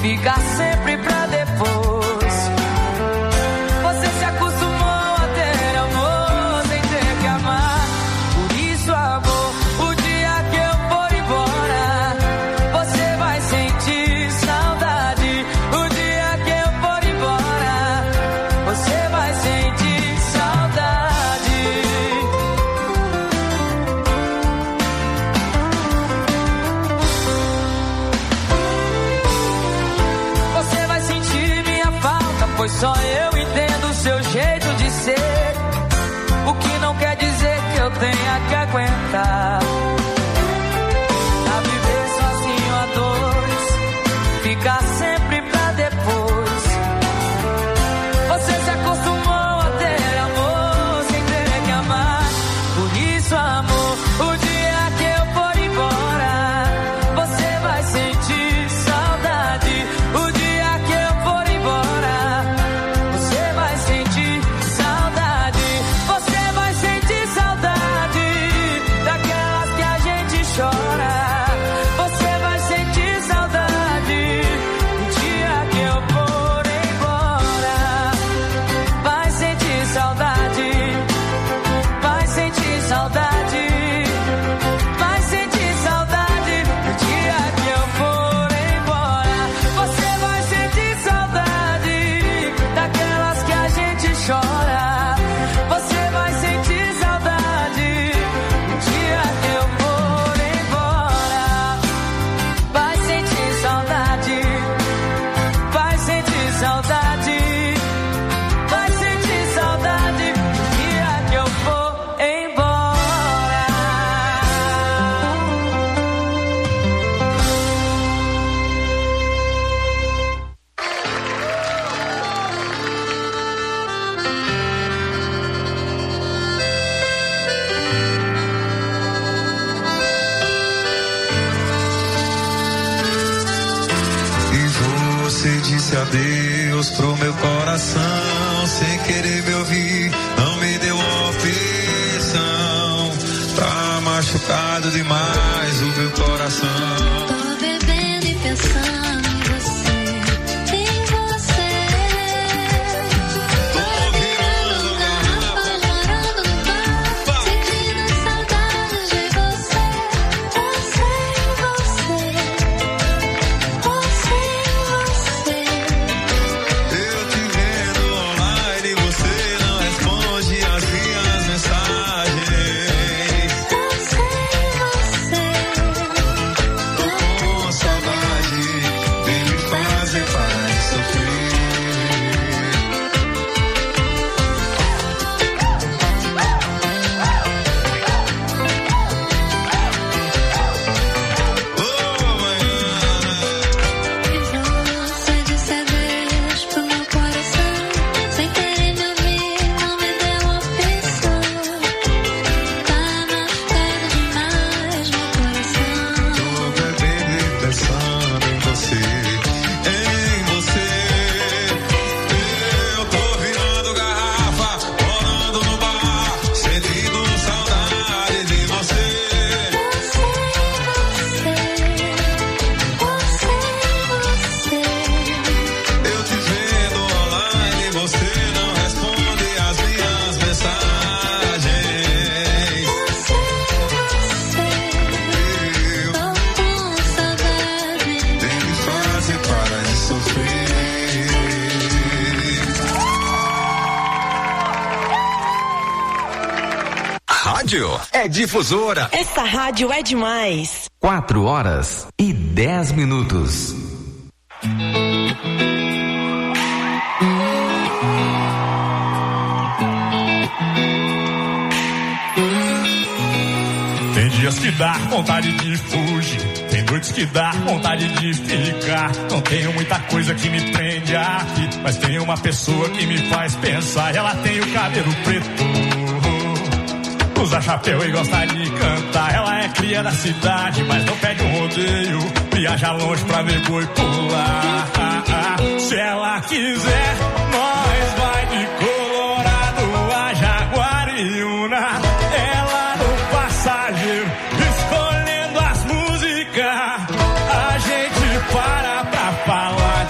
fica sempre pra depois. Você se acostumou a ter amor sem ter que amar. Por isso, amor, o dia que eu for embora, você vai sentir saudade. O dia que eu for embora, você vai sentir saudade. Você vai sentir minha falta, pois só eu entendo o seu jeito de ser. O que não quer dizer que eu tenha que aguentar. A viver sozinho a dois, ficar sempre pra depois. Você se acostumou a ter amor sem ter que amar. Por isso, amor, o dia que eu for embora, você vai sentir saudade. O dia que eu for embora, você vai sentir saudade. Você vai sentir saudade daquelas que a gente chora. Você vai sentir saudade o dia que eu for embora. Vai sentir saudade. Vai sentir saudade. Vai sentir saudade o dia que eu for embora. Você vai sentir saudade daquelas que a gente chora. Você vai sentir saudade o dia que eu for embora. Vai sentir saudade. Vai sentir saudade. Vai sentir saudade o dia que eu for embora. E você disse adeus pro meu coração, sem querer me ouvir, não me deu opção. Tá machucado demais o meu coração. Tô bebendo e pensando em você, em você. Tô virando garrafa, chorando no bar, sentindo saudades de você. Você. Eu te vendo online, você não responde as minhas mensagens. Tô com saudade, vem me fazer parar de sofrer. Você disse adeus pro meu coração, sem querer me ouvir, não me deu opção. Tá machucado demais meu coração. Tô bebendo e pensando em você, em você. Eu tô virando garrafa, morando no bar, sentindo saudade de você. Eu te vendo online, você não responde as minhas mensagens. Eu Tô com saudade. vem me fazer parar de sofrer. Rádio é Difusora. Essa rádio é demais. 4h10. Tem dias que dá vontade de fugir, tem noites que dá vontade de ficar. Não tenho muita coisa que me prende aqui, mas tem uma pessoa que me faz pensar. Ela tem o cabelo preto, usa chapéu e gosta de cantar. Ela é cria da cidade, mas não pede um rodeio, viaja longe pra ver boi pular. Se ela quiser, nós vai de Colorado a Jaguariúna. Ela no passageiro, escolhendo as músicas. A gente para pra falar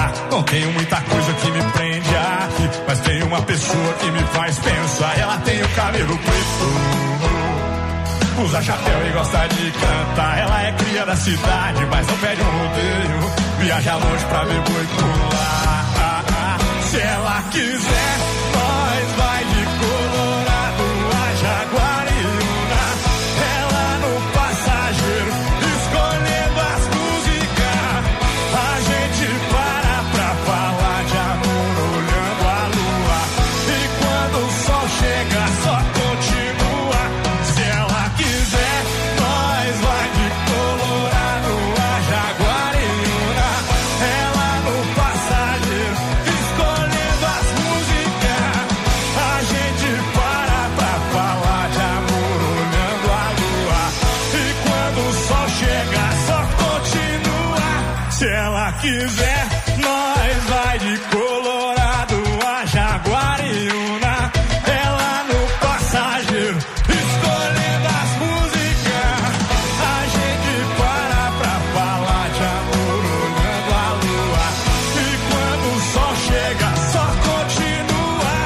ligar. Não tenho muita coisa que me prende aqui, mas tem uma pessoa que me faz pensar. Ela tem o cabelo preto, usa chapéu e gosta de cantar. Ela é cria da cidade, mas não pede um rodeio. Viaja longe pra ver boi pular. Se ela quiser, nós vai de Colorado a Jaguariúna. Ela no passageiro, escolhendo as músicas. A gente para pra falar de amor, olhando a lua. E quando o sol chega, só continua. Se ela quiser, nós vai de Colorado a Jaguariúna. Ela no passageiro, escolhendo as músicas. A gente para pra falar de amor, olhando a lua. E quando o sol chega, só continua. Se ela quiser, nós vai de Colorado a Jaguariúna. Ela no passageiro, escolhendo as músicas. A gente para pra falar de amor, olhando a lua. E quando o sol chega, só continua.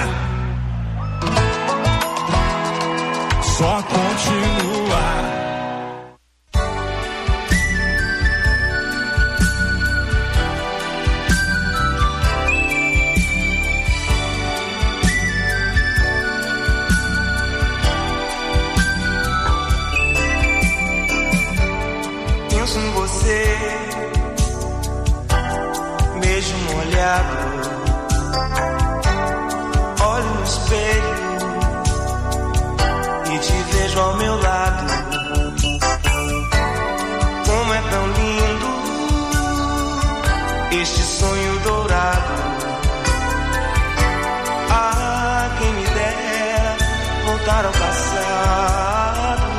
Só continua. Penso em você, beijo molhado, olho no espelho e te vejo ao meu lado. Como é tão lindo este sonho dourado. Ah, quem me dera voltar ao passado.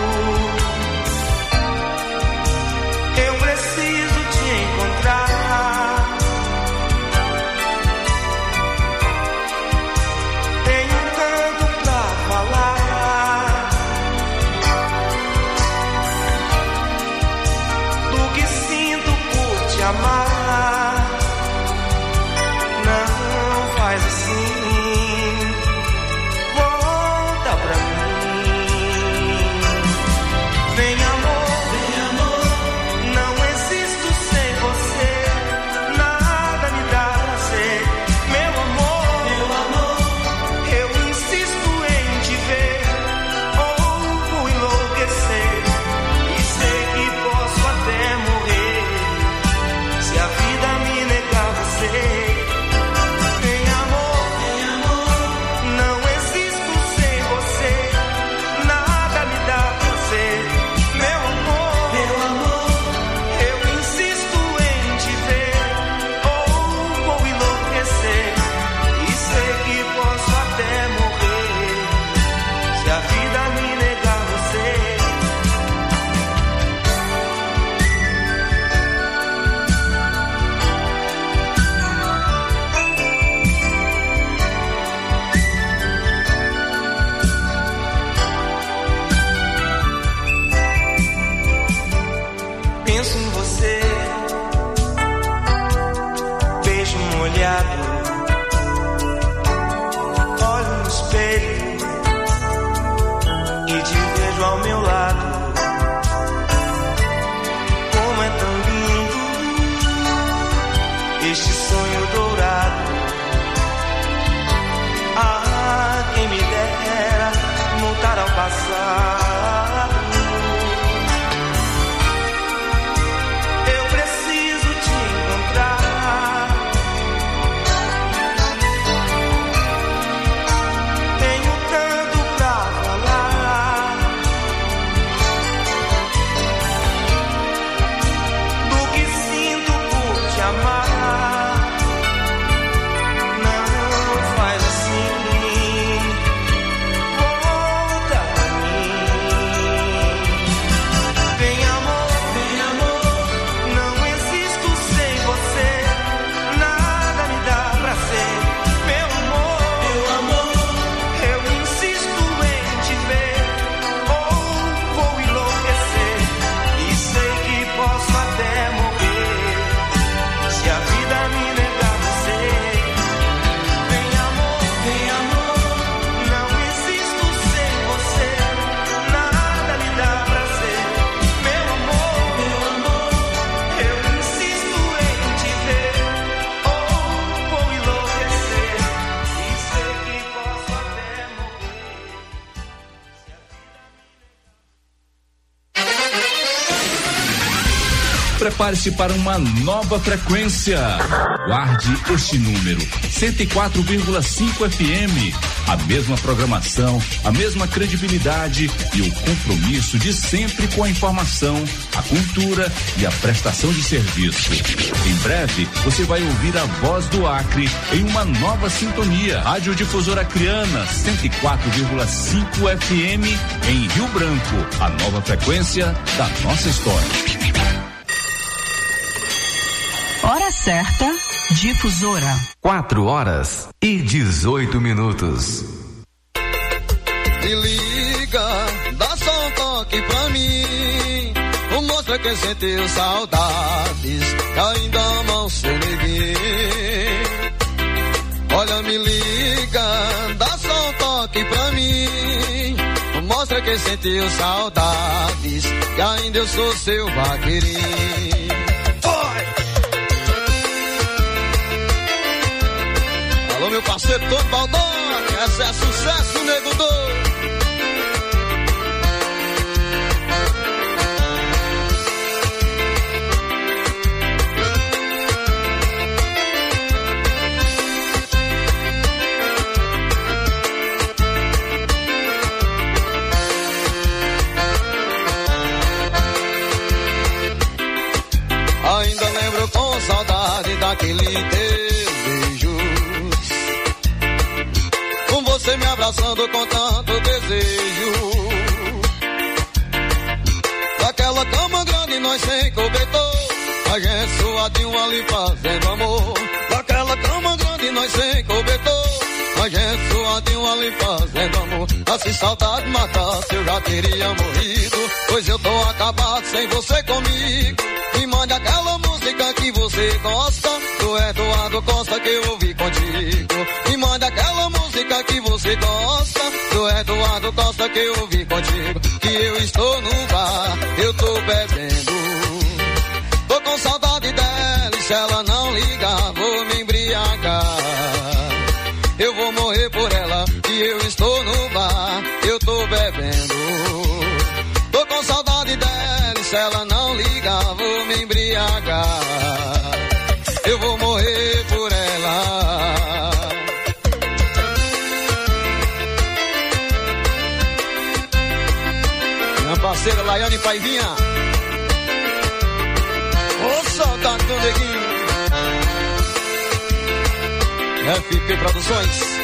Eu preciso te encontrar. Tenho tanto pra falar do que sinto por te amar. Não faz assim, volta pra mim. Vem amor, não existo sem você. Nada me dá prazer, meu amor. Eu insisto em te ver, ou vou enlouquecer. E sei que posso até morrer se a vida me negar você. Vem amor, não existo sem você. Nada me dá prazer, meu amor. Eu insisto em te ver, ou vou enlouquecer. E sei que posso até morrer se a vida me negar você. Penso em você, beijo molhado, olho no espelho e te vejo ao meu lado. Como é tão lindo este sonho dourado. Ah, quem me dera voltar ao passado. Eu preciso te encontrar. Prepare-se para uma nova frequência. Guarde este número: 104,5 FM. A mesma programação, a mesma credibilidade e o compromisso de sempre com a informação, a cultura e a prestação de serviço. Em breve, você vai ouvir a voz do Acre em uma nova sintonia. Rádio Difusora Acreana, 104,5 FM em Rio Branco. A nova frequência da nossa história. Hora certa, Difusora. 4h18. Me liga, dá só um toque pra mim. Mostra que sentiu saudades, que ainda ama o seu neguinho. Olha, me liga, dá só um toque pra mim. Mostra que sentiu saudades, que ainda eu sou seu vaqueirinho. Alô, meu parceiro Tony Baldoni, essa é sucesso, nego doido. Ainda lembro com saudade daquele teu beijos, com você me abraçando com tanto desejo. Daquela cama grande nós sem cobertor, a gente suadinho ali fazendo amor. Daquela cama grande nós sem cobertor, a gente suadinho ali fazendo amor. Se saudade matasse eu já teria morrido, pois eu tô acabado sem você comigo. Me mande aquela música que você gosta, do Eduardo Costa que eu ouvi contigo. Me mande aquela música que você gosta, do Eduardo Costa que eu ouvi contigo. Que eu estou no bar, eu tô bebendo, tô com saudade dela e se ela não ligar vou me embriagar. Eu vou morrer por ela, que eu estou no bar, eu tô bebendo, tô com saudade dela e se ela não ligar vou me embriagar. Eu vou morrer por ela. Minha parceira Laiane Paivinha, ô saudade do neguinho. FP Produções.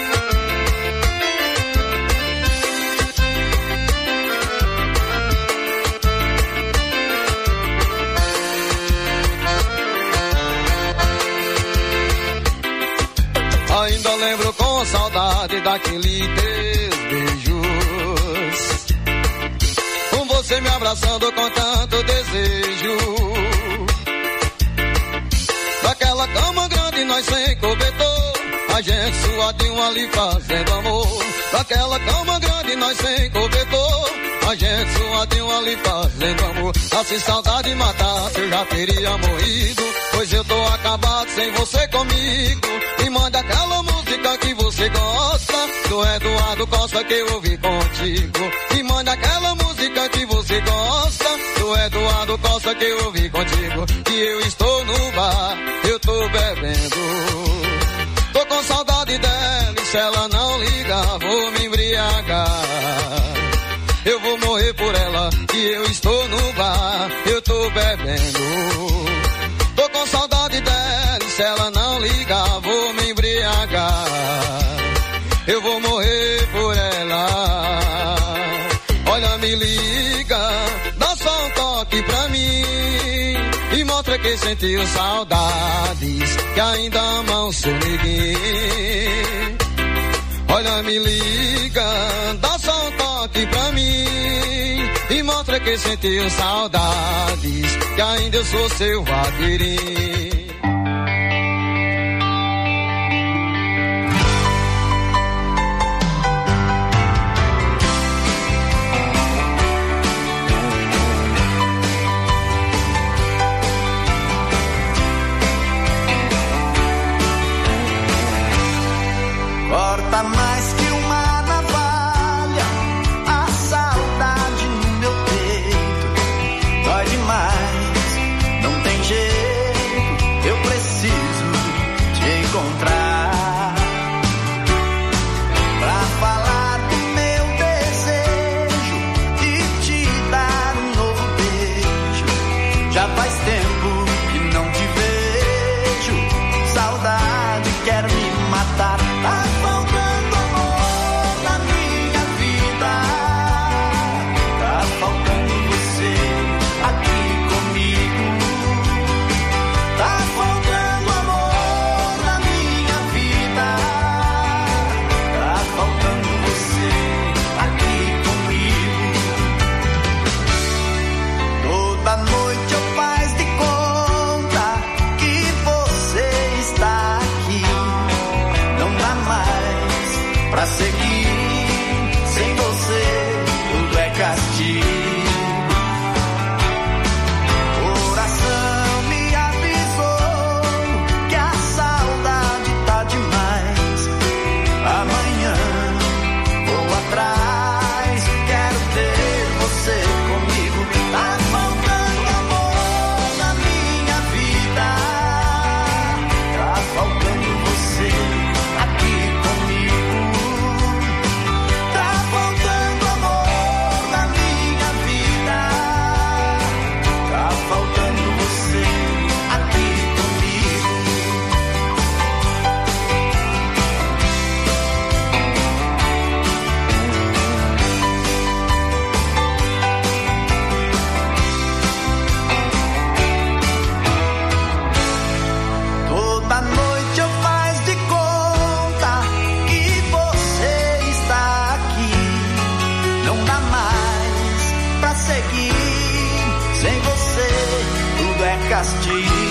Ainda lembro com saudade daquele teus beijos, com você me abraçando com tanto desejo. Daquela cama grande nós sem cobertor, a gente suadinho ali fazendo amor. Daquela cama grande nós sem cobertor, a gente suadinho ali fazendo amor. Se saudade matasse eu já teria morrido, pois eu tô acabado sem você comigo. Me manda aquela música que você gosta, do Eduardo Costa que eu ouvi contigo. Me manda aquela música que você gosta, do Eduardo Costa que eu ouvi contigo. Que eu estou no bar, eu tô bebendo, tô com saudade dela e se ela não ligar vou me embriagar. Eu vou morrer por ela, que eu estou no bar, eu tô bebendo, tô com saudade dela e se ela não ligar vou me embriagar. Eu vou morrer por ela. Olha, me liga, dá só um toque pra mim e mostra que sentiu saudades, que ainda ama o seu neguinho. Olha, me liga, dá só um toque pra mim e mostra que sentiu saudades, que ainda eu sou seu vaqueirinho. Corta mais que uma navalha a saudade no meu peito, dói demais, não tem quer me matar. Tá faltando amor na minha vida. Tá faltando você aqui comigo. Tá faltando amor na minha vida. Tá faltando você aqui comigo. Toda noite eu faz de conta que você está aqui. Não dá mais pra seguir. Sem você tudo é castigo. Coração me avisou que a saudade tá demais. Amanhã vou atrás, quero ter você comigo. Tá faltando amor na minha vida. Tá faltando você aqui comigo. Tá faltando amor na minha vida. Tá faltando você aqui comigo. Toda noite eu faz de conta que você está aqui. Não dá mais pra seguir. Sem você tudo é castigo.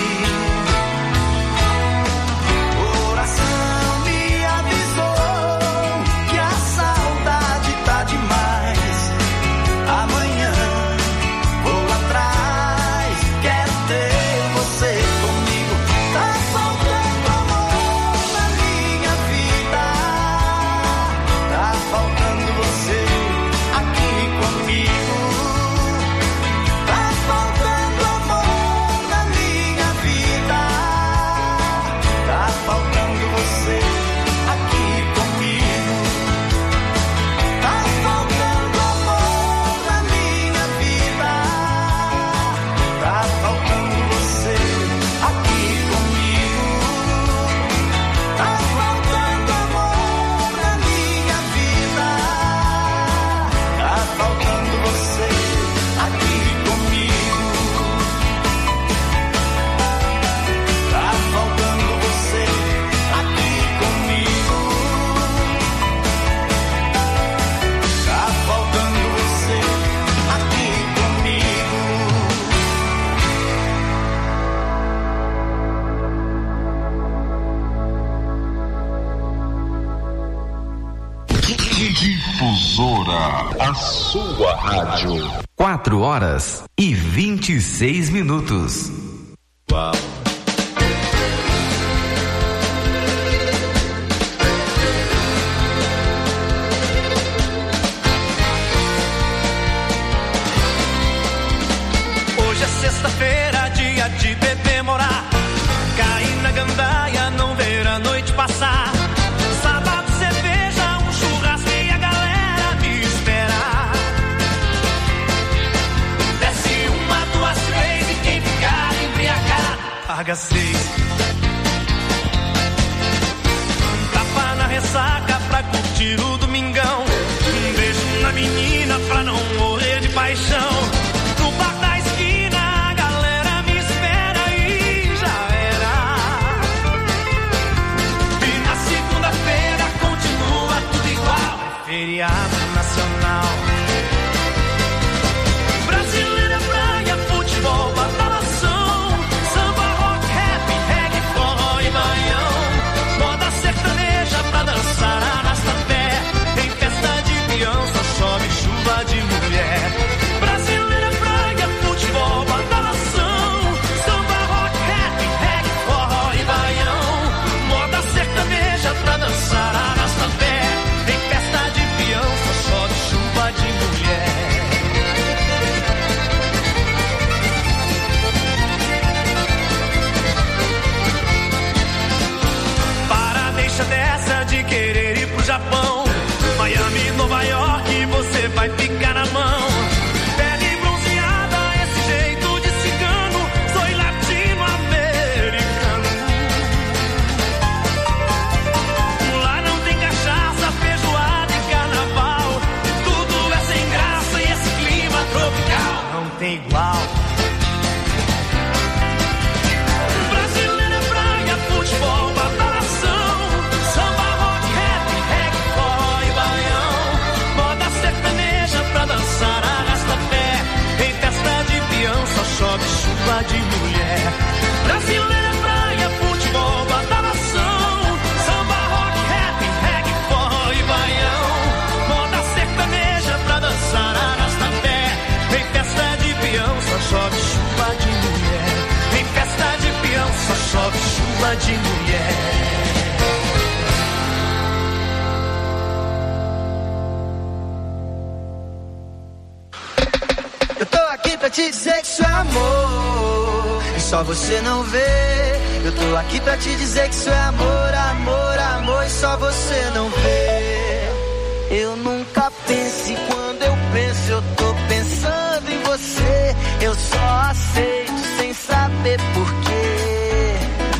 Coração me avisou que a saudade tá demais. Amanhã vou atrás, quero ter você comigo. Tá faltando amor na minha vida. Tá faltando você aqui comigo. Tá faltando amor na minha vida. Tá faltando você aqui comigo. Tá faltando amor na minha vida. Tá faltando você aqui comigo. Tá faltando amor na minha vida. Tá faltando você aqui comigo. Tá faltando você aqui comigo. Tá faltando você aqui comigo. Difusora, a sua rádio. 4h26. Uau. Hoje é sexta-feira, dia de beber morar. Cair na gandaia, não ver a noite passar. Sábado, cerveja, um churrasco e a galera me esperar. Desce uma, 2, 3 e quem ficar embriagado paga 6. Tapa na ressaca pra curtir o domingão. Um beijo na menina pra não morrer de paixão. No bar da esquina a galera me espera e já era. E na segunda-feira continua tudo igual. É feriado nacional. Brasileiro é praia, futebol, badalação. Samba, rock, rap, reggae, forró e baião. Moda sertaneja pra dançar, arrasta-pé. Em festa de peão só chove chuva de mulher. Brasileiro é praia, futebol, badalação. Samba, rock, rap, reggae, forró e baião. Moda sertaneja pra dançar, arrasta-pé. Em festa de peão só chove chuva de mulher. Para, deixa dessa de querer ir pro Japão. Miami, Nova York, você vai ficar na mão. Pele bronzeada, esse jeito de cigano. Sou latino-americano. de mulher. Eu tô aqui pra te dizer que isso é amor, e só você não vê. Eu tô aqui pra te dizer que isso é amor, amor, amor, e só você não vê. Eu nunca penso, e quando eu penso, eu tô pensando em você. Eu só aceito sem saber porquê.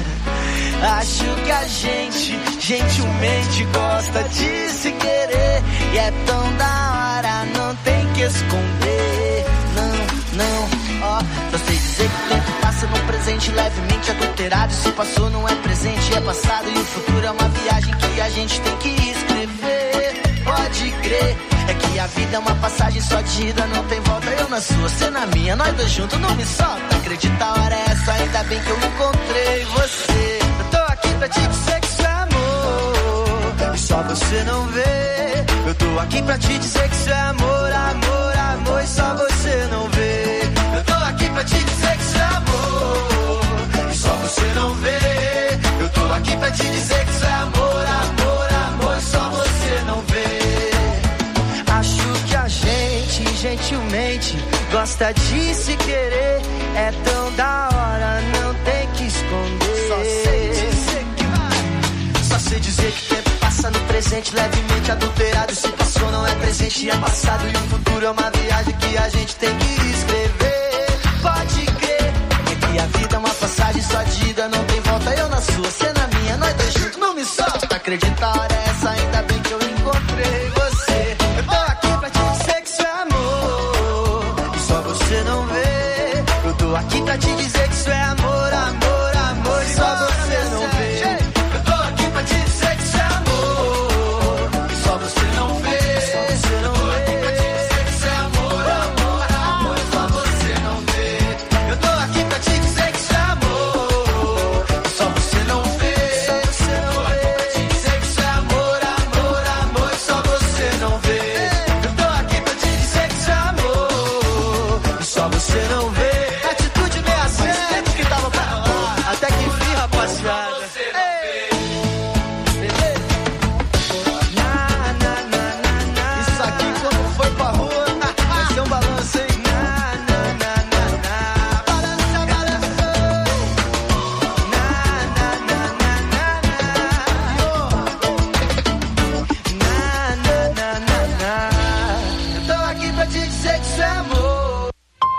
Acho que a gente, gentilmente, gosta de se querer. E é tão da hora, não tem que esconder. Não, ó, só sei dizer que o tempo passa num presente levemente adulterado. Se passou não é presente, é passado. E o futuro é uma viagem que a gente tem que escrever. Pode crer, é que a vida é uma passagem só de ida, não tem volta. Eu na sua, você na minha, nós dois juntos, não me solta. Acredita, a hora é essa, ainda bem que eu encontrei você. Eu tô aqui pra te dizer que isso é amor, e só você não vê. Eu tô aqui pra te dizer que isso é amor, amor, amor, e só você não vê. Eu tô aqui pra te dizer que isso é amor, e só você não vê. Eu tô aqui pra te dizer que isso é amor, amor, amor, e só você não vê. Acho que a gente, gentilmente, gosta de se querer. É tão da hora, não tem que esconder. Só sei dizer que vai. Só sei dizer que o tempo passa no presente levemente adulterado. Se passou não é presente, é passado. E o futuro é uma viagem que a gente tem que escrever. Pode crer, é que a vida é uma passagem só de ida, não tem volta. Eu na sua, você na minha, nós dois juntos, não me solta. Acredita, a hora é essa, ainda bem que eu encontrei você. Eu tô aqui pra te dizer que isso é amor, e só você não vê. Eu tô aqui pra te dizer que isso é amor, amor, amor, e só você não vê. Eu tô aqui pra te dizer que isso é amor, e só você não vê. Eu tô aqui pra te dizer que isso é amor, amor, amor, e só você não vê. Eu tô aqui pra te dizer que isso é amor, e só você não vê. Eu tô aqui pra te dizer que isso é amor, amor, amor, e só você não vê. Eu tô aqui pra te dizer que isso é amor, e só você não vê. Atitude 67 que tava pra rolar, até que enfim, rapaziada. Isso aqui quando foi pra rua vai ser um balanço, hein? Balança, balança. Eu tô aqui pra te dizer que isso é amor.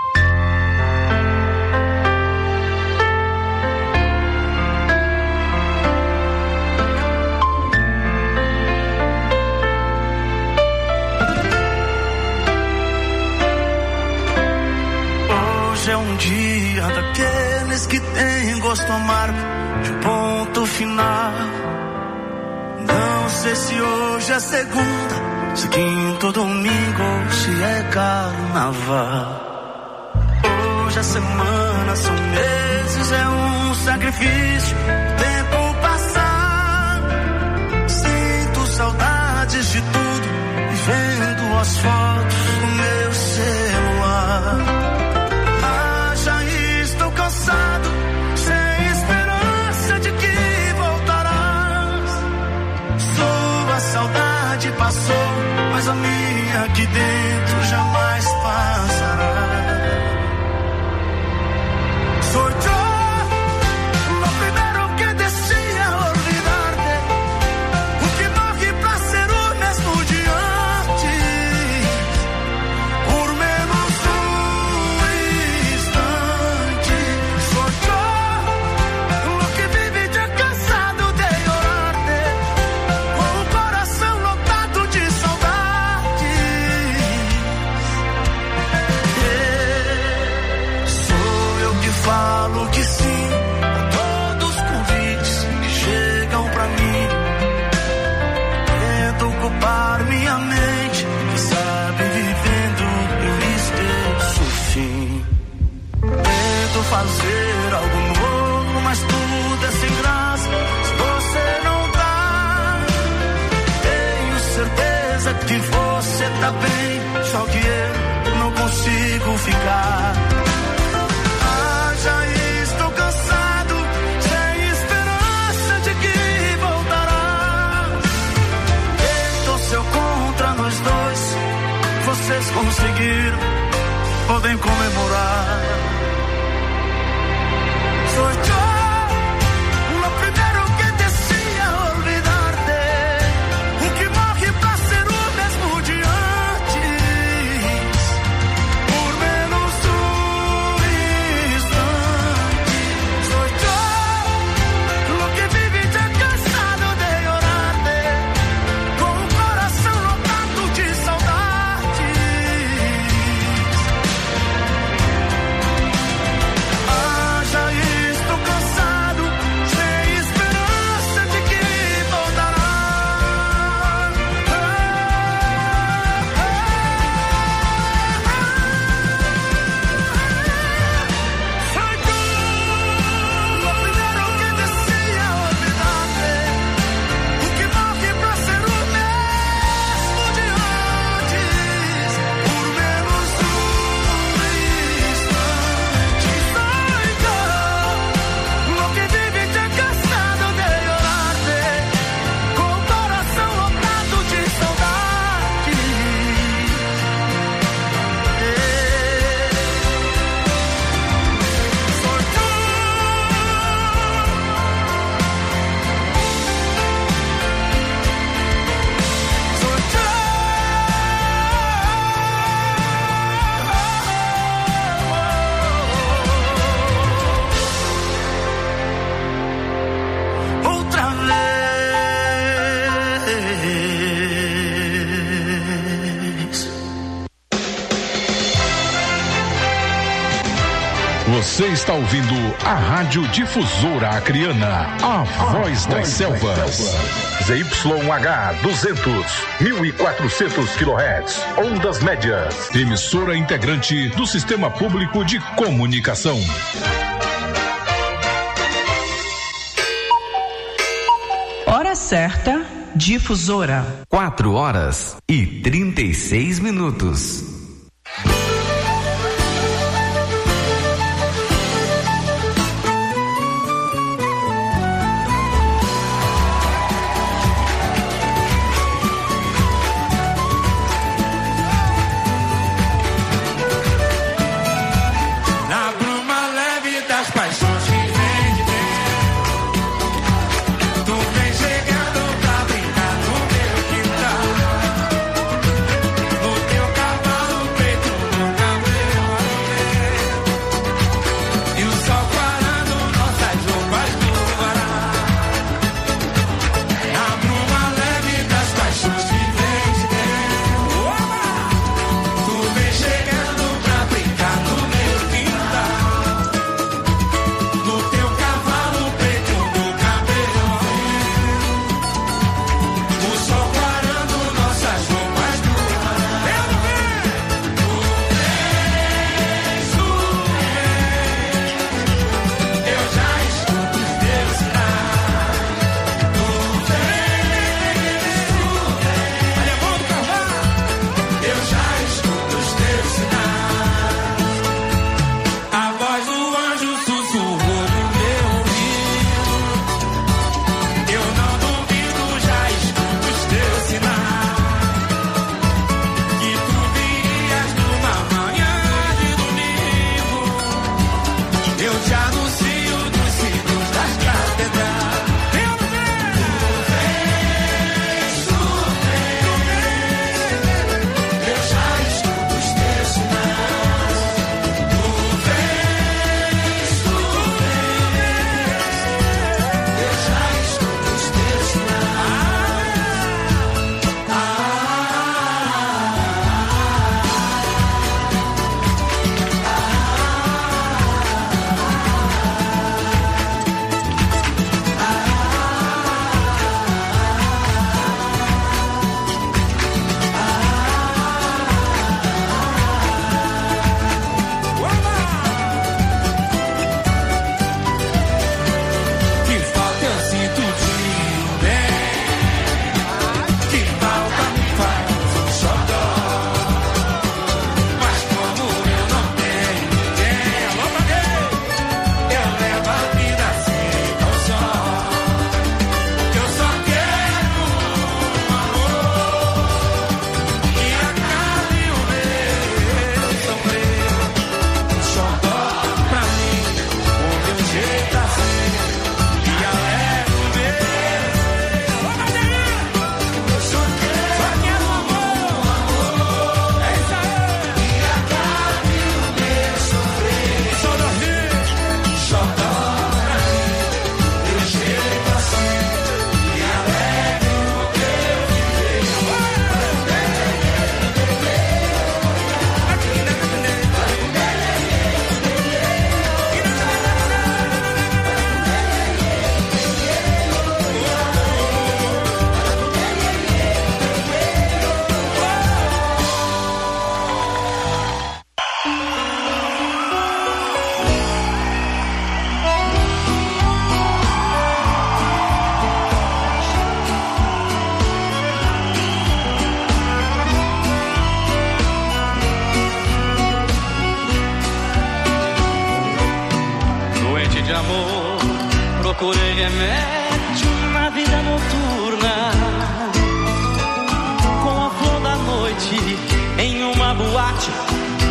Hoje é um dia daqueles que tem gosto amargo de um ponto final. Não sei se hoje é segunda, se quinta ou domingo, ou se é carnaval. Hoje é semana, são meses, é um sacrifício, tempo passar. Sinto saudades de tudo, e vendo as fotos no meu celular. Já estou cansado, sem esperança de que voltarás. Sua saudade passou, mas a minha aqui dentro jamais passará. Soy yo, lo primero que decía olvidarte, o que morre pra ser o mesmo de antes, por menos instante. Soy yo, lo que vive ya cansado de llorarte, com o coração lotado de saudades. Sou eu que falo que sim a todos os convites que chegam pra mim. Tento ocupar minha mente, quem sabe vivendo eu esqueço o fim. Tento fazer algo novo, mas tudo é sem graça se você não tá. Tenho certeza que você tá bem, só que eu não consigo ficar. Já estou cansado, sem esperança conseguiram, podem comemorar. Soy yo, lo primero que decía olvidarte, o que morre pra ser o mesmo de antes, por menos instante. Soy yo, lo que vive ya cansado de llorarte, com o coração lotado de saudade. Já estou cansado, sem esperança de que voltará. Soy tú, lo primero que decía olvidarte, o que morre pra ser o mesmo de antes, por menos instante. Soy yo, lo que vive ya cansado de llorarte, com o coração lotado de saudade. Soy tú. Soy yo. Outra vez. Você está ouvindo a Rádio Difusora Acreana, a voz das selvas. ZYH 200, 1400 kHz, ondas médias. Emissora integrante do Sistema Público de Comunicação. Hora certa, Difusora. 4h36. Na bruma leve das paixões que vem de dentro, tu vem chegando pra brincar no meu quintal. No teu cavalo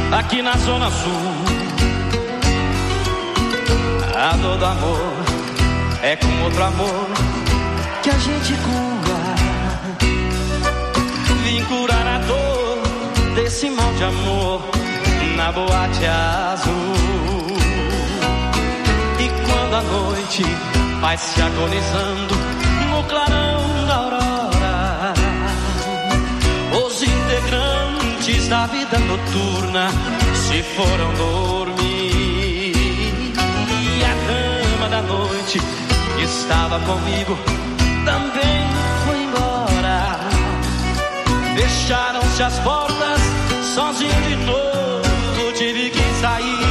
aqui na Zona Sul. A dor do amor é com outro amor que a gente cura. Vim curar a dor desse mal de amor na boate azul. E quando a noite vai se agonizando no clarão da aurora, os integrantes da vida noturna se foram dormir. E a dama da noite que estava comigo também foi embora. Fecharam-se as portas, sozinho de novo tive que sair.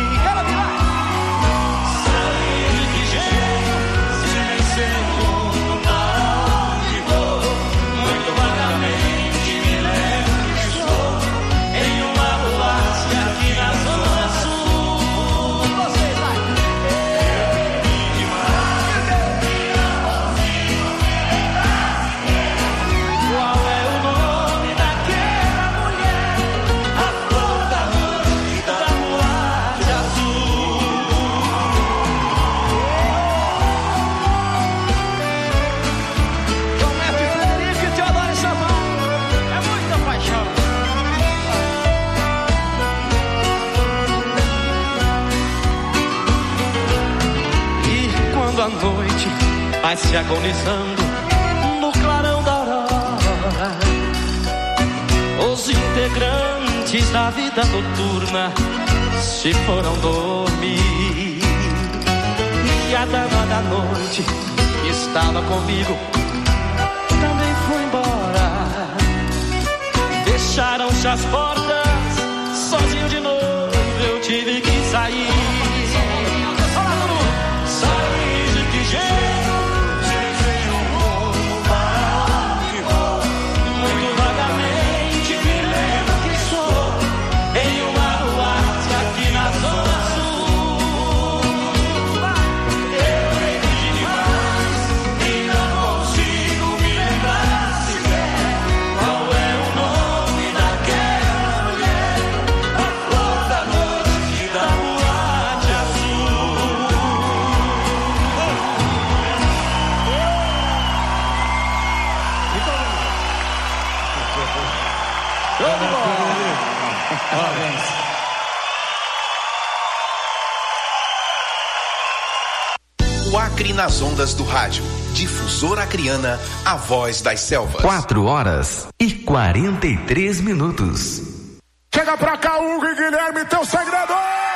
A noite vai se agonizando no clarão da aurora, os integrantes da vida noturna se foram dormir. E a dama da noite que estava comigo também foi embora. Fecharam-se as portas, sozinho de novo eu tive que sair. O Acre nas ondas do rádio. Difusora Acreana, a voz das selvas. 4h43. Chega pra cá, Hugo e Guilherme, teu segredor!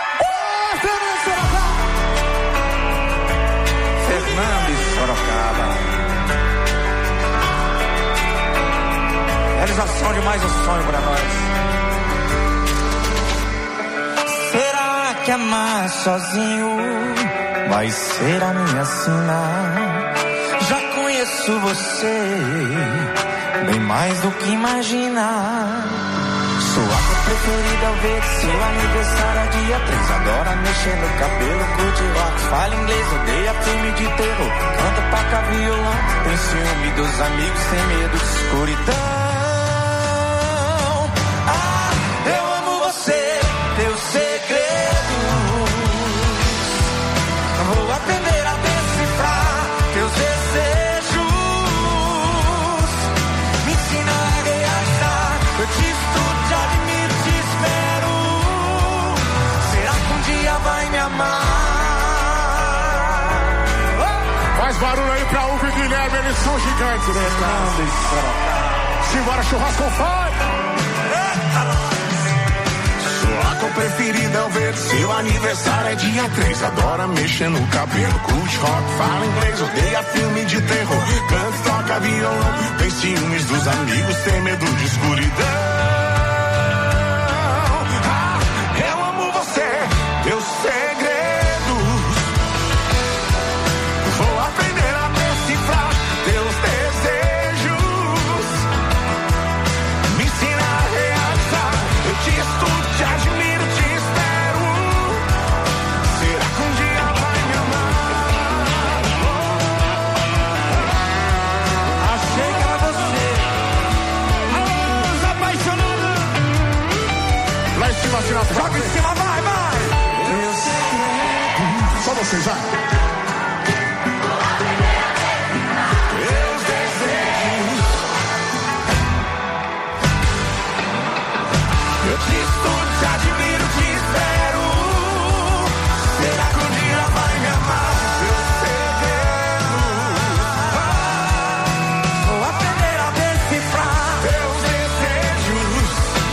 Fernando e Sorocaba. Realização de mais um sonho pra nós. Será que amar sozinho vai ser a minha sina? Já conheço você bem mais do que imagina. Sua cor preferida ao ver seu aniversário é dia 3. Adora mexer no cabelo, curte rock, fala inglês, odeia filme de terror, canta, toca violão, tem ciúme dos amigos, tem medo de escuridão. Eu amo você, teus segredos, vou aprender a decifrar teus desejos, me ensina a realizar, eu te estudo, te admiro, te espero. Será que um dia vai me amar? Faz barulho aí pra Hugo e Guilherme, eles são gigantes, né? Simbora, churrasco, vai! Sua cor preferida ao ver seu aniversário é dia 3. Adora mexer no cabelo, curte rock, fala inglês, odeia filme de terror, canta, toca violão, tem ciúmes dos amigos, tem medo de escuridão. Eu amo você, teus segredos, vou aprender a decifrar teus desejos, me ensina a realizar, eu te estudo, te admiro, te espero. Será que um dia vai me amar? Achei que era você. Os apaixonados. Joga em cima, vai, vai. Só vocês, vai. Eu te estudo, te admiro, te espero. Será que um dia vai me amar? Seu segredo. Vou aprender a decifrar teus desejos.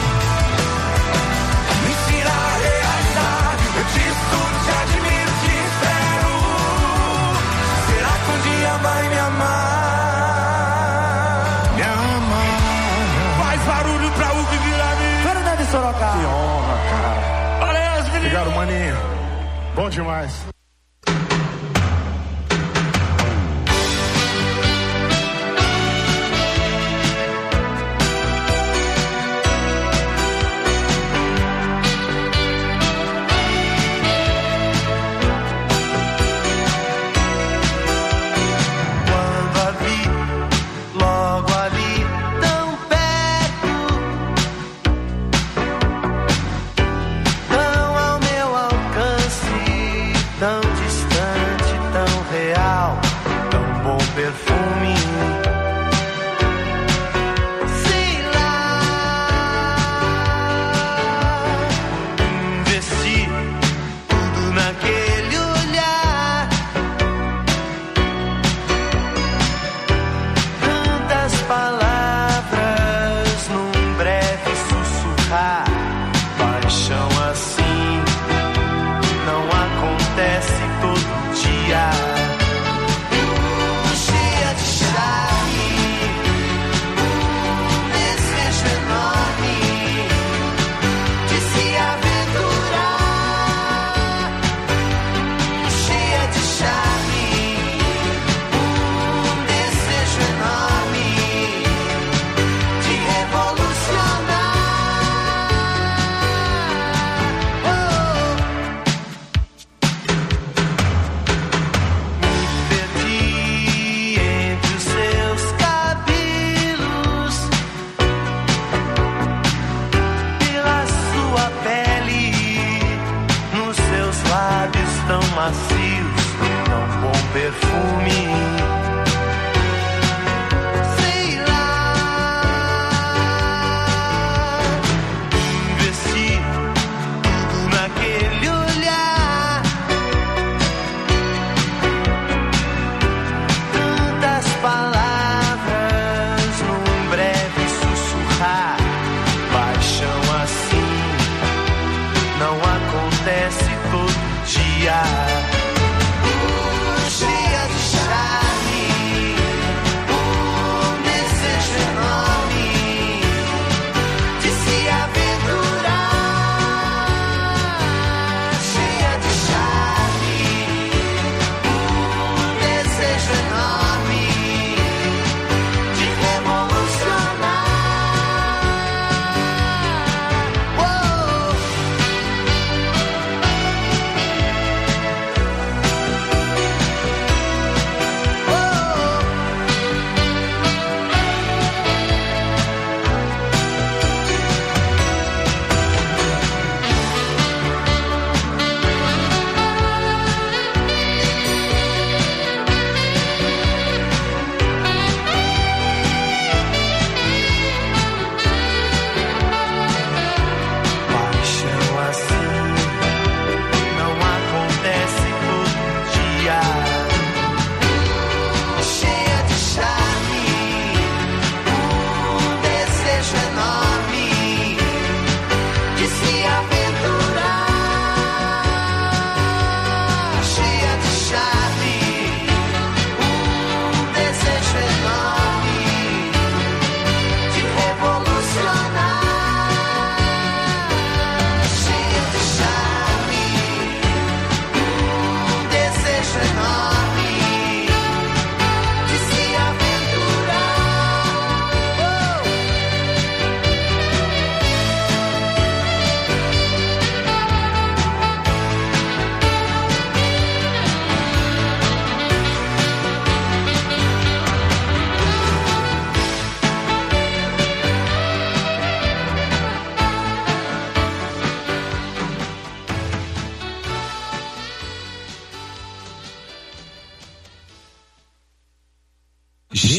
Me ensinar a realizar. Eu te estudo, te admiro, te espero. Será que um dia vai me amar? Me amar. Faz barulho pra Hugo Guilherme. Sorocaba. Que honra, cara. Valeu, os meninos. Obrigado, maninho. Bom demais. Quando a vi, logo ali, tão perto, tão ao meu alcance, tão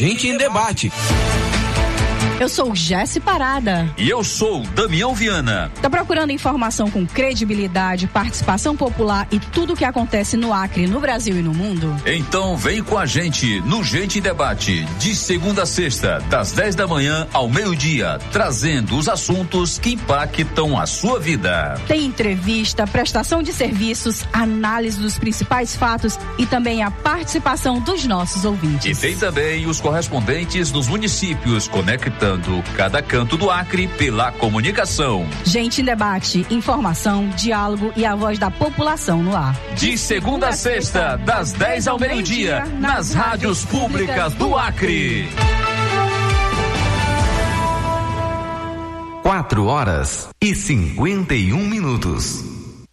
Gente em Debate. Eu sou Jesse Parada. E eu sou Damião Viana. Tá procurando informação com credibilidade, participação popular e tudo o que acontece no Acre, no Brasil e no mundo? Então vem com a gente no Gente em Debate, de segunda a sexta, das 10 da manhã ao meio-dia, trazendo os assuntos que impactam a sua vida. Tem entrevista, prestação de serviços, análise dos principais fatos e também a participação dos nossos ouvintes. E tem também os correspondentes nos municípios, conectando cada canto do Acre pela comunicação. Gente em Debate, informação, diálogo e a voz da população no ar. De segunda a sexta, das 10 ao meio-dia, nas rádios públicas do Acre. 4h51.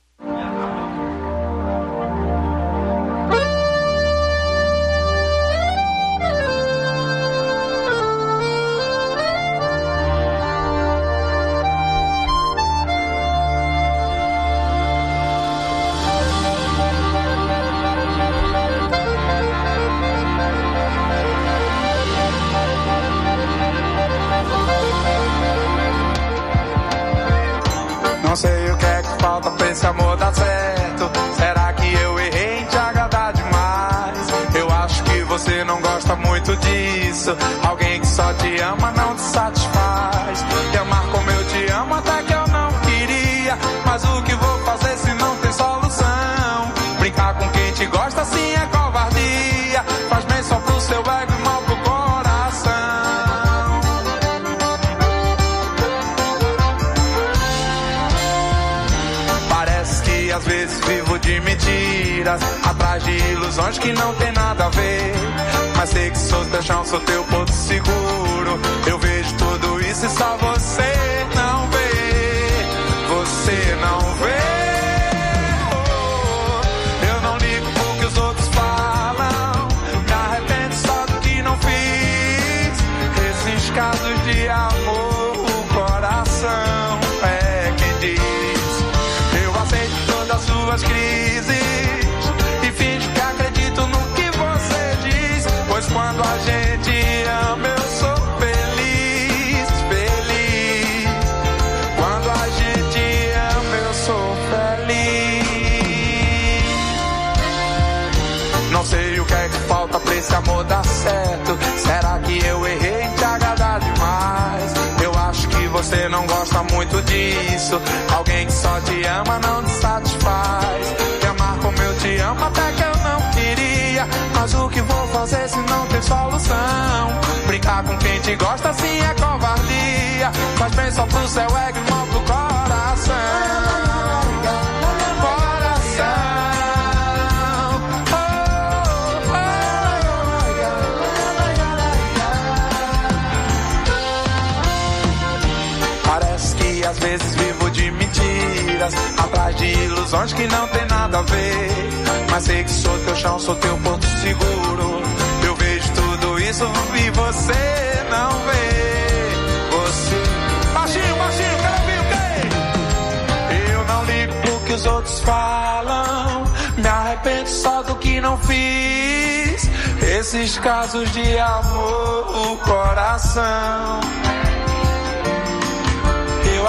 Não sei o que é que falta pra esse amor dar certo. Será que eu errei em te agradar demais? Eu acho que você não gosta muito disso. Alguém que só te ama não te satisfaz. Te amar como eu te amo até que eu não queria. Mas o que vou fazer se não tem solução? Brincar com quem te gosta assim é covardia. Faz bem só pro seu ego e mal pro coração. Às vezes vivo de mentiras, atrás de ilusões que não tem nada a ver. Mas sei que sou teu chão, sou teu porto seguro. Eu vejo tudo isso e só você não vê. Você não vê. Oh, eu não ligo pro que os outros falam. Me arrependo só do que não fiz. Esses casos de amor, o coração é quem diz. Das suas crises e finjo que acredito no que você diz. Pois quando a gente ama eu sou feliz, feliz. Quando a gente ama eu sou feliz. Não sei o que é que falta pra esse amor dar certo. Será que eu errei em te agradar demais? Eu acho que você não gosta muito disso. Alguém que só te ama não te satisfaz. Te amar como eu te amo até que eu não queria. Mas o que vou fazer se não tem solução? Brincar com quem te gosta assim é covardia. Faz bem só pro seu ego e mal pro coração. Às vezes vivo de mentiras, atrás de ilusões que não tem nada a ver. Mas sei que sou teu chão, sou teu porto seguro. Eu vejo tudo isso e você não vê. Você... Baixinho, baixinho, quero ouvir o quê? Eu não ligo pro que os outros falam. Me arrependo só do que não fiz. Esses casos de amor, o coração eu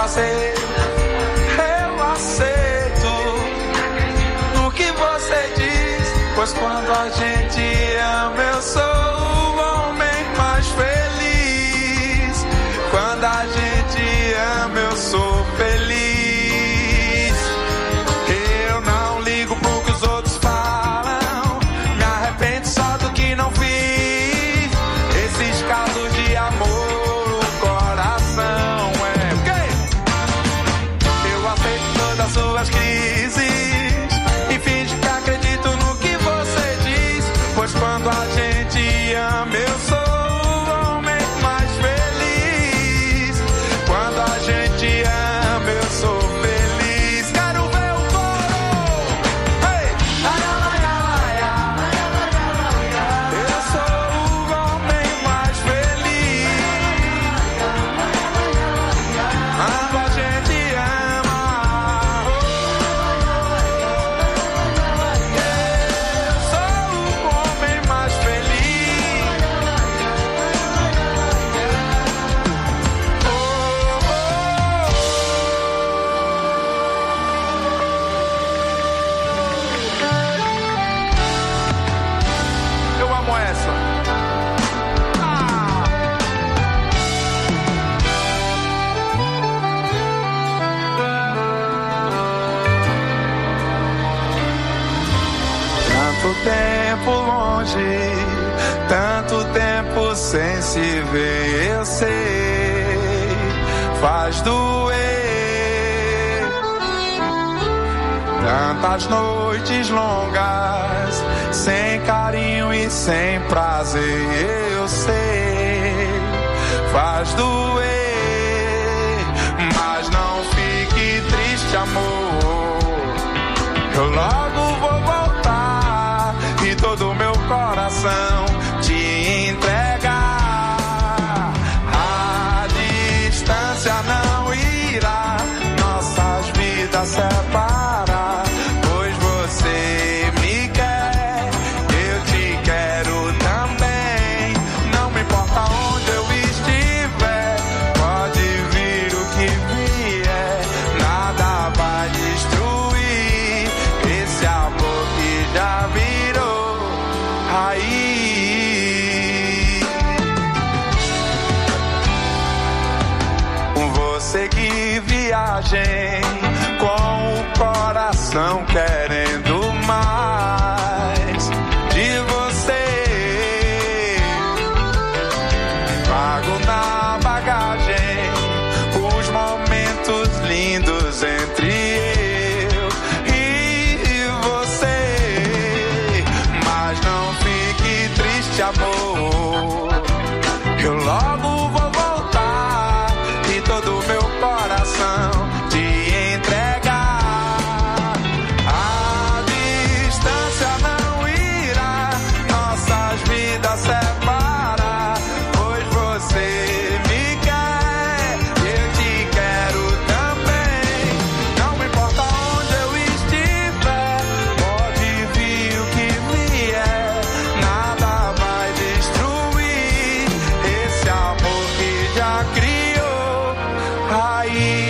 aceito o que você diz. Pois quando a gente ama eu sou o homem mais feliz. Quando a gente ama eu sou feliz. Eu não ligo pro que os outros falam. Me arrependo só do que não fiz. Esses casos de amor, o coração das suas crises e finge que acredito no que você diz. Pois quando a gente sem se ver, eu sei, faz doer. Tantas noites longas, sem carinho e sem prazer, eu sei, faz doer. Mas não fique triste, amor, eu logo vou voltar e todo o meu coração te entregar. A distância não irá nossas vidas separar, pois você me quer, eu te quero também. Não me importa onde eu estiver, pode vir o que vier, nada vai destruir esse amor que já virou raiz. Seguir viagem com o coração querendo mais de você. Trago na bagagem os momentos lindos entre eu e você. Mas não fique triste, amor, eu logo vou voltar e todo o meu coração te entregar. A distância não irá nossas vidas separar, pois você me quer, eu te quero também. Não me importa onde eu estiver, pode vir o que vier, nada vai destruir esse amor que já criou raiz.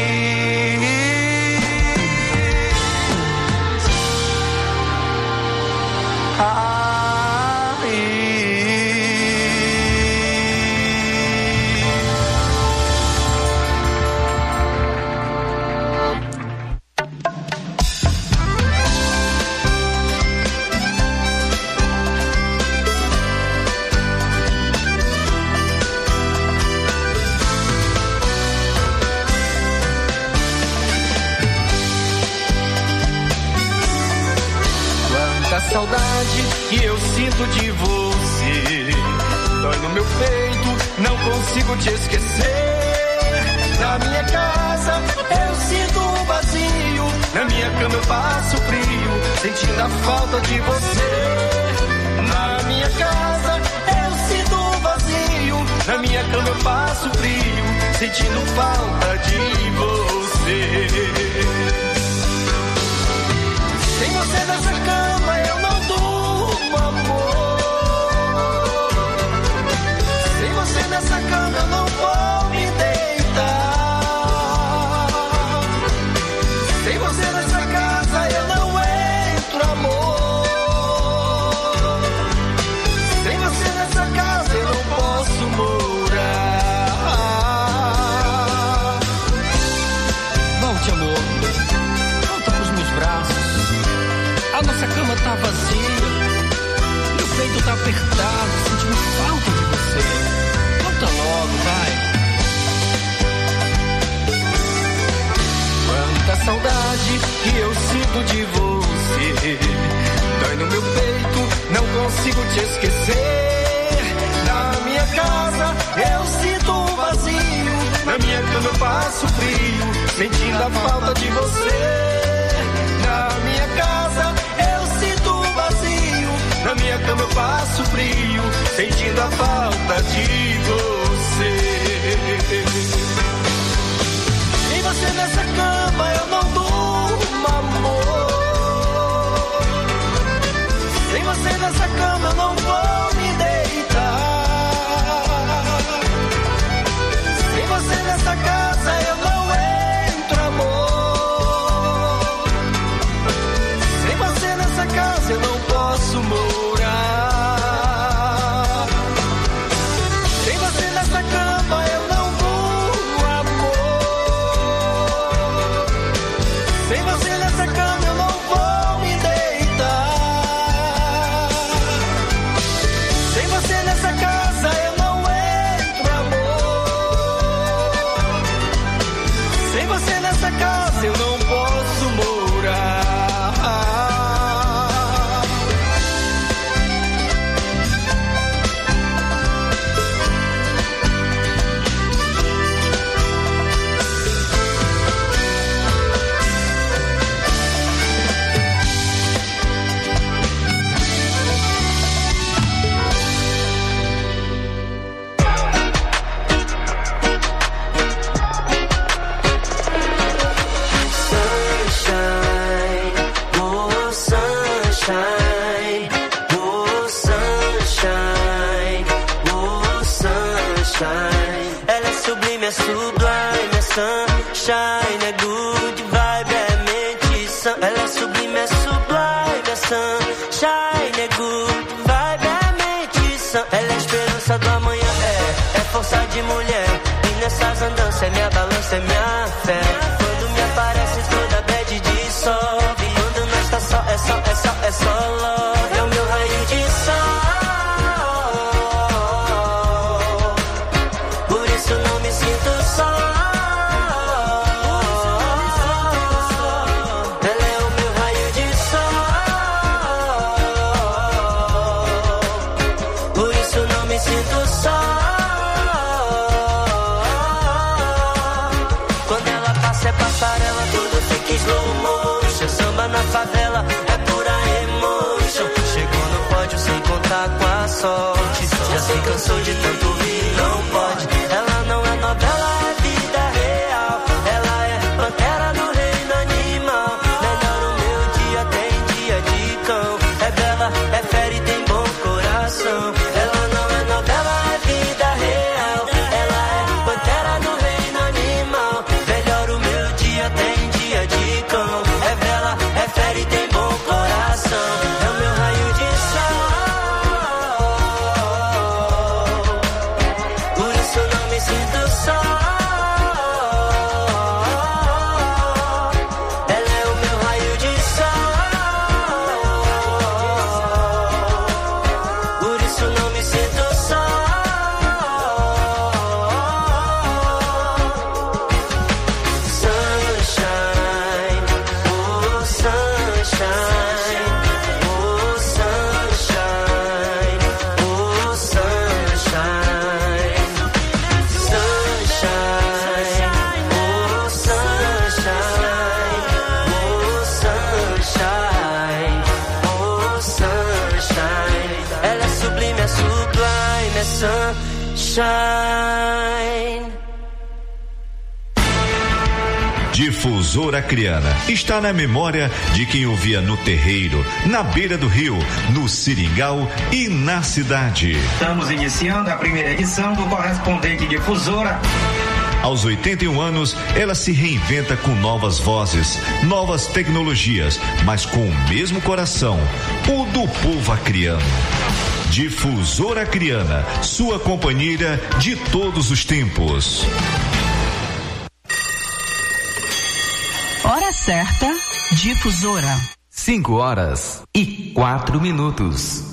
Quanta saudade que eu sinto de você, dói no meu peito, não consigo te esquecer. Na minha casa eu sinto um vazio, na minha cama eu passo frio, sentindo a falta de você. Na minha casa eu sinto um vazio, na minha cama eu passo frio, sentindo falta de você. Sem você nessa cama eu não durmo, amor. Sem você nessa cama eu não vou me deitar. Sem você nessa casa eu não entro, amor. Sem você nessa casa eu não posso morar. Volte, amor, volta pros meus braços. A nossa cama tá vazia, meu peito tá apertado, sentindo falta de você. Volta logo, vai. Quanta saudade que eu sinto de você, dói no meu peito, não consigo te esquecer. Na minha casa eu sinto um vazio, na minha cama eu passo frio, sentindo a falta de você. Na minha casa eu sinto um vazio, na minha cama eu passo frio, sentindo a falta de você. Sem você nessa cama eu não durmo, amor. Sem você nessa cama eu não vou me deitar. Sem você nessa casa eu não entro, amor. Sem você nessa casa eu não posso morar. Sem você sublime, é sublime, é sunshine, é good vibe, é mente sã. Ela é sublime, é sublime, é sunshine, é good vibe, é mente sã. Ela é esperança do amanhã, é força de mulher. E nessas andanças é minha balança, é minha fé. Quando me aparece toda bad dissolve. Quando nós tá só, é só love. É o meu raio de sol. Por isso não me sinto só. Ela é o meu raio de sol. Por isso não me sinto só. Quando ela passa é passarela, tudo fica slow motion. Samba na favela é pura emotion. Chegou no pódio sem contar com a sorte. Já se cansou de tanto rir, não pode. Ela não é novela, é vida real. Ela é pantera no reino animal. Melhor o meu dia, tem dia de cão. É bela, é fera e tem bom coração. Ela não é novela, é vida real. Ela é pantera no reino animal. Melhor o meu dia, tem dia de cão. É bela, é fera e tem bom coração. É o meu raio de sol. Por isso não me sinto só. Ela é o meu raio de sol. Por isso não me sinto só. Sunshine, oh sunshine, oh sunshine, oh sunshine. Sunshine, oh sunshine, oh sunshine, oh sunshine. Ela é sublime, é sublime, é sunshine. Difusora Acreana está na memória de quem ouvia no terreiro, na beira do rio, no seringal e na cidade. Estamos iniciando a primeira edição do Correspondente Difusora. Aos 81 anos, ela se reinventa com novas vozes, novas tecnologias, mas com o mesmo coração, o do povo acreano. Difusora Acreana, sua companheira de todos os tempos. Hora certa, Difusora. 5 horas e 4 minutos.